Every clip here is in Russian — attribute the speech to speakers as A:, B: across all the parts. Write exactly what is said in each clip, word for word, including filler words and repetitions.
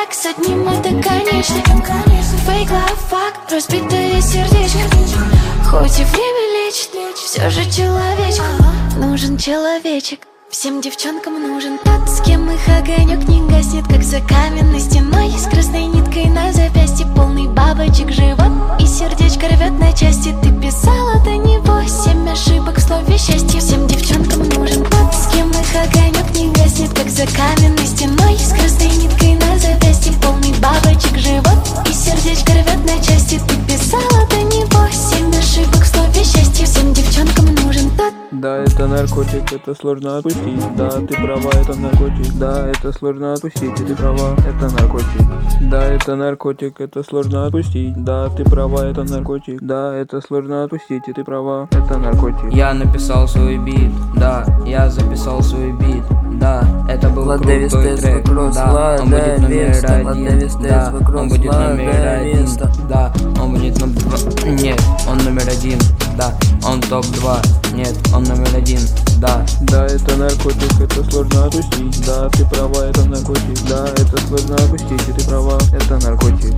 A: так с одним это конечно. Фейк, лав, факт, разбитое сердечко. Хоть и время лечит, все же человечек. Нужен человечек, всем девчонкам нужен тот, с кем их огонек не гаснет, как за каменной стеной. С красной ниткой на запястье, полный бабочек живот, и сердечко рвет на части. Ты писала до него семь ошибок в слове счастье. Всем девчонкам нужен тот, с кем их огонек не гаснет, как за каменной стеной. С красной ниткой на запястье, полный бабочек живот, и сердечко рвет на части. Ты писала до него семь ошибок в слове счастье. Всем девчонкам нужен тот.
B: Да, это наркотик, это сложно отпустить. Да, ты права, это наркотик. Да, это сложно отпустить, ты права, это наркотик. Да, это наркотик, это сложно отпустить. Да, ты права, это наркотик. Да, это сложно отпустить, ты права, это наркотик.
C: Я написал свой бит, да, я записал свой бит, да, это был
D: Влад
C: крутой
D: Дэвис,
C: трек,
D: Влад
C: да, он будет номер
D: Дэвис, Влад
C: один,
D: Дэвис,
C: да,
D: Влад
C: он будет
D: Влад
C: номер один,
D: Дэвис.
C: да, он будет номер два, нет, он номер один, да, он топ два, нет, он номер один, да.
B: Да, это наркотик, это сложно отпустить. Да, ты права, это наркотик. Да, это сложно отпустить, ты права, это наркотик.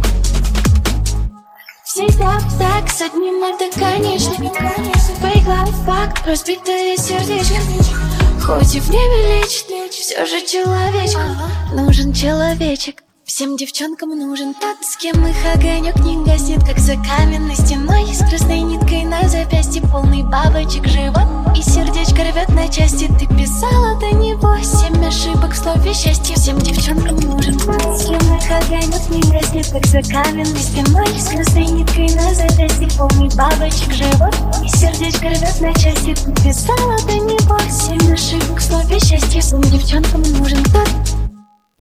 A: Всегда так с одним это конечно. Фейк, лав, факт, разбитое сердечко. Хоть и время лечит, все же человечек. Нужен человечек, всем девчонкам нужен тот, с кем их огонек не гаснет, как за каменной стеной. С красной ниткой на запястье, полный бабочек живот, и сердечко рвет на части. Ты писала до него семь ошибок в слове счастье. Всем девчонкам нужен тот, с кем их огонек не гаснет, как за каменной стеной. С красной ниткой на запястье, полный бабочек живот, и сердечко рвет на части. Ты писала до него семь ошибок в слове счастье. Всем девчонкам нужен тот,